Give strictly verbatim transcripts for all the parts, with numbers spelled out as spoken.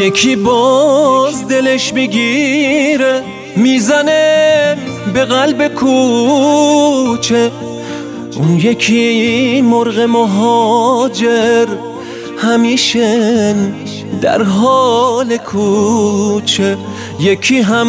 یکی باز دلش میگیره میزنه به قلب کوچه، اون یکی مرغ مهاجر همیشه در حال کوچه. یکی هم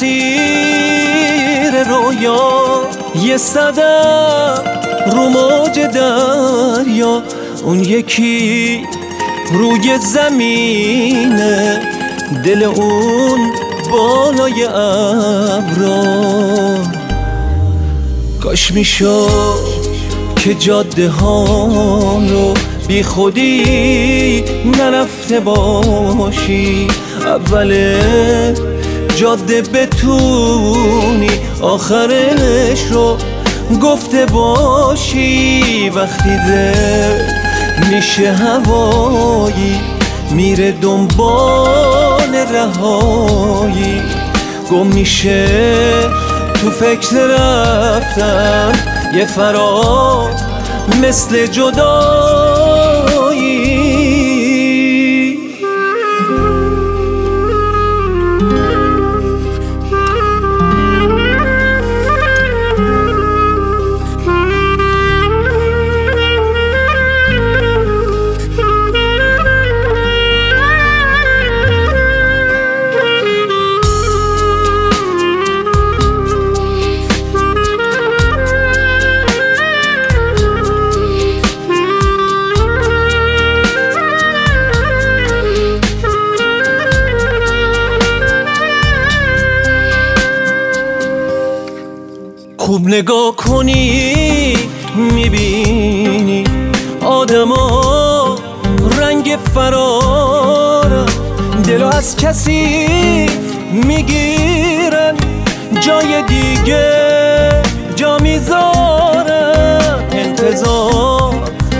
مسیر رویا، یه صدف رو موج دریا، اون یکی روی زمینه، دل اون بالای ابرا. کاش میشد که جاده ها رو بی خودی نرفته باشی، اول جاده بتونی آخرش رو گفته باشی. وقتی دل میشه هوایی میره دنبال رهایی، گم میشه تو فکر رفتن یه فرار مثل جدایی. خوب نگاه کنی میبینی آدما رنگ فرارن، دلو از کسی میگیرن جای دیگه جا میذارن. انتظار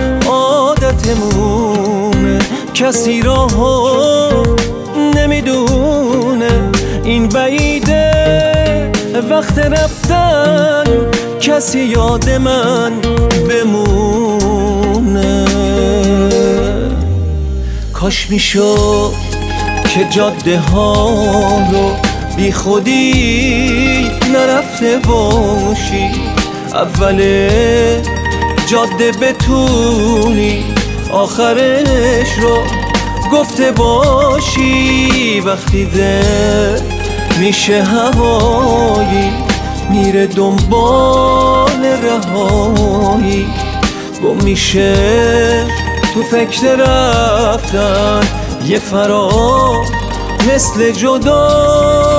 عادتمونه، کسی راهو نمیدونه، این بعیده وقت رفتن کسی یاد من بمونه. کاش میشد که جاده ها رو بی خودی نرفته باشی، اول جاده بتونی آخرش رو گفته باشی. وقتی دل میشه هوایی میره دنبال رهایی، گم میشه تو فکر رفتن یه فرار مثل جدا.